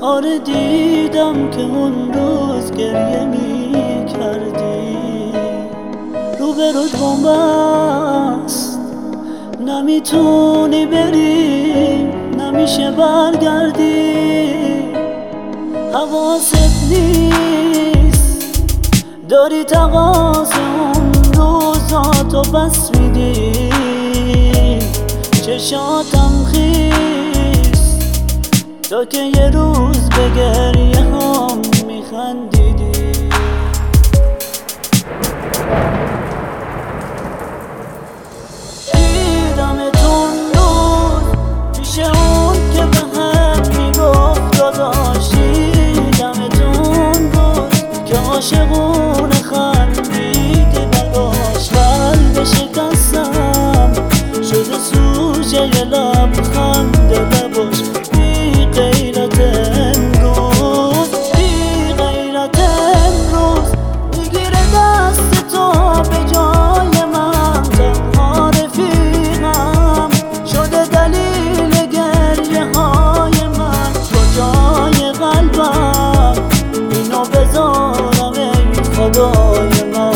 آره دیدم که اون روز گریه می کردی. روبروت بنبست، نمیتونی بری، نمیشه برگردی. حواست نیست، داری تقاضا اون روزاتو بس میدی. چشاتم خیس تا که یه روز به گریه هم میخندیدی. دیدمتون روز پیش اون که به هم میگفت داداش. دیدمتون روز که عاشقونه خندیده براش. قلب شکستم شده سوژه لبخند لباش. بی غیرت امروز، بی غیرت امروز میگیره دست تو به جای من. تنها رفیقم شده دلیل گریه های من. کجای قلبم اینو بذارم ای خدای من.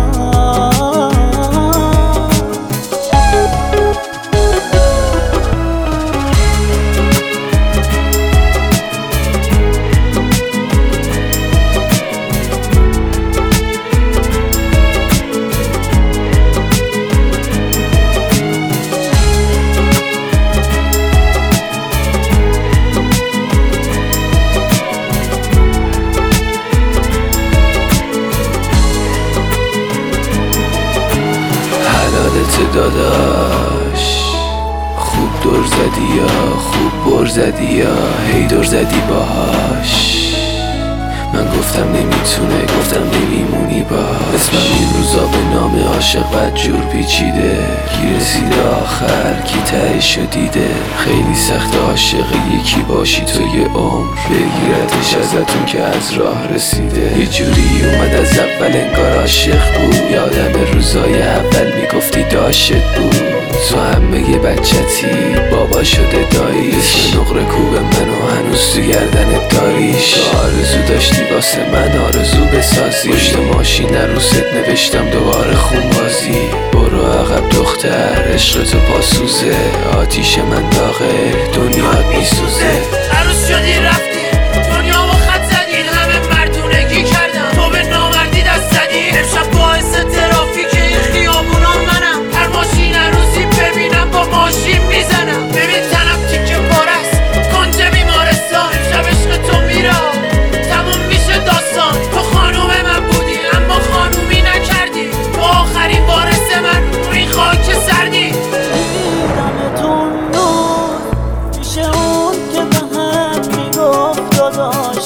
داداش خوب دور زدی یا خوب بر زدی یا هی دور زدی باهاش. من گفتم نمیتونه، گفتم نمیمونی باهاش. اسمم این روزا به نام عاشق بدجور پیچیده. کی رسیده آخر، کی تهشو دیده. خیلی سخت عاشق یکی باشی تو یه عمر، بگیرتش ازتون که از راه رسیده. یه جوری اومد از اول انگار عاشق بود. یادم روزای اول میگفتی داشت بود. تو همه بچتی بابا شده داییش. نقره کوب منو هنوز تو گردنت داریش. تو آرزو داشتی واسه من آرزو بسازی. پشت ماشین عروست نوشتم دوباره خون بازی. برو عقب دختر، عشق تو پاسوزه. آتیش من داغه، دنیات میسوزه. عروس شدی رفتی دنیامو خط زدی. همه مردونگی کردم تو به نامردی دست زدی. امشب باعث ترافیک این خیابونا منم. هر ماشین عروسی ببینم با ماشین میزنم. ببین تنم تیکه پاره است کنج بیمارستان. امشب عشق تو میره تموم میشه داستان. تو خانوم من بودی اما خانومی نکردی. تو آخرین وارث من رو این خاک سردی. دیدمتون روز پیش اون که به هم میگفت داداش.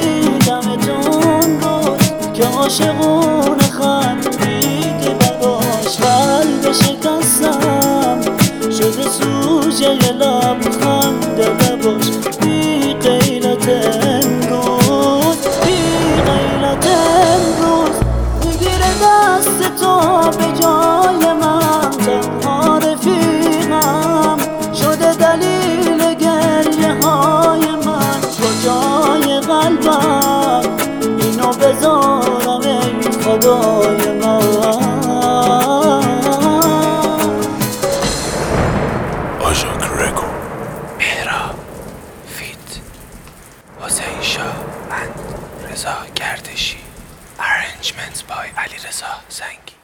دیدمتون روز که عاشقونه خندیده براش. قلب شکستم شده سوژه لبخند لباش. بی غیرت امروز، بی غیرت امروز میگیره دست تو به جای من. تنها رفیقم شده دلیل گریه های من. کجای قلبم اینو بذارم ای خدای من. آژاک رگو مهرا فیت حسین شاه من رضا گردشی. Arrangements by علیرضا زنگی.